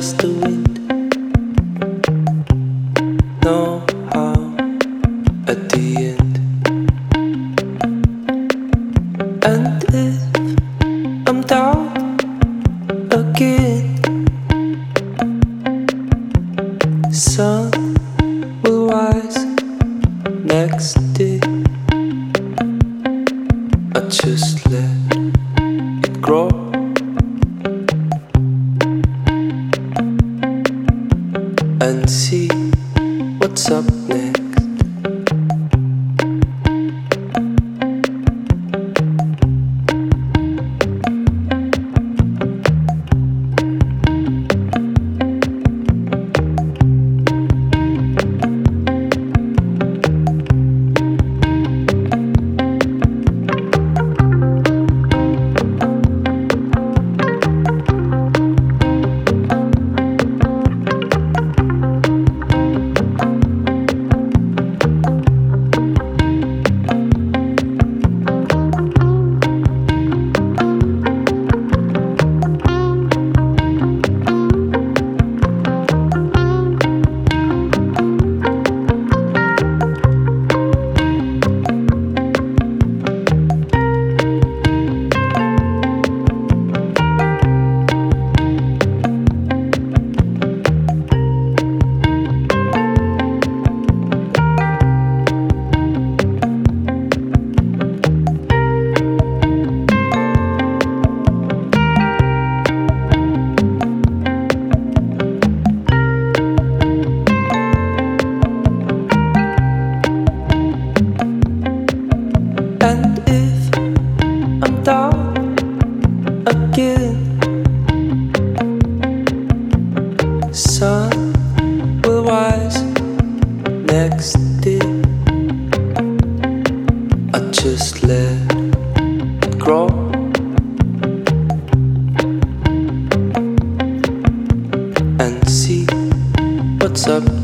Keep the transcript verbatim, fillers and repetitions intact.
just the wind. No harm at the end. And if I'm down again, sun will rise next day. I just let it grow. And see what's up next. And if I'm down again, sun will rise next day. I just let it grow. And see what's up